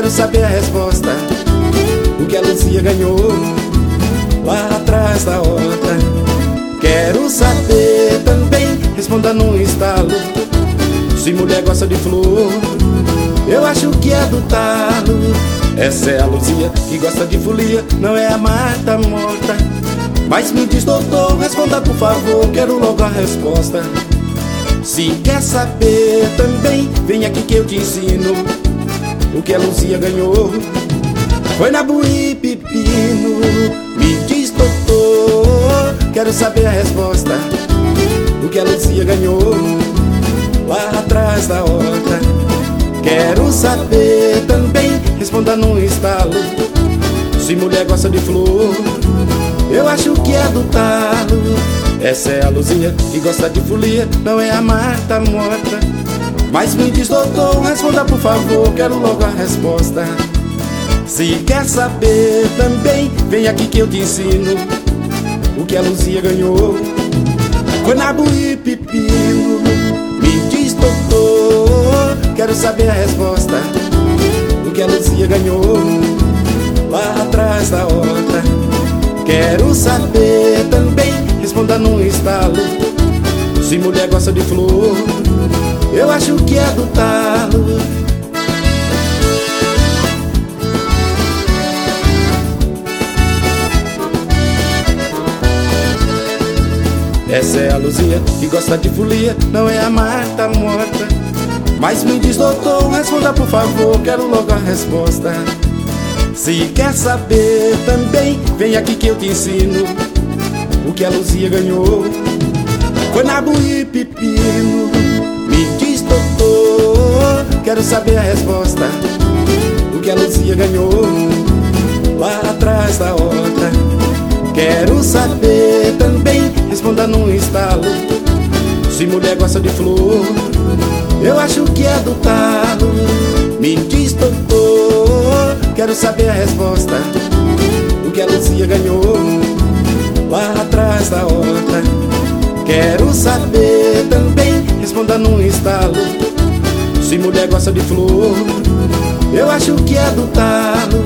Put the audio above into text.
Quero saber a resposta, o que a Luzia ganhou lá atrás da horta. Quero saber também, responda num estalo, se mulher gosta de flor, eu acho que é do talo. Essa é a Luzia que gosta de folia, não é a Marta morta. Mas me diz, doutor, responda por favor, quero logo a resposta. Se quer saber também, vem aqui que eu te ensino. O que a Luzia ganhou foi na Buí Pepino. Me diz, doutor, quero saber a resposta. O que a Luzia ganhou lá atrás da horta. Quero saber também, responda num estalo, se mulher gosta de flor, eu acho que é do talo. Essa é a Luzia que gosta de folia, não é a Marta morta. Mas me diz, doutor, responda por favor, quero logo a resposta. Se quer saber também, vem aqui que eu te ensino. O que a Luzia ganhou foi na Buí Pepino. Me diz, doutor, quero saber a resposta. O que a Luzia ganhou lá atrás da horta. Quero saber também, responda num estalo, se mulher gosta de flor, eu acho que é do talo. Essa é a Luzia que gosta de folia, não é a Marta morta. Mas me diz, doutor, responda por favor, quero logo a resposta. Se quer saber também, vem aqui que eu te ensino. O que a Luzia ganhou foi na Buí Pepino. Me diz, doutor, quero saber a resposta. O que a Luzia ganhou lá atrás da horta. Quero saber também, responda num estalo, se mulher gosta de flor, eu acho que é do talo. Me diz, doutor, quero saber a resposta. O que a Luzia ganhou lá atrás da horta. Quero saber também, responda num estalo, se mulher gosta de flor, eu acho que é do talo.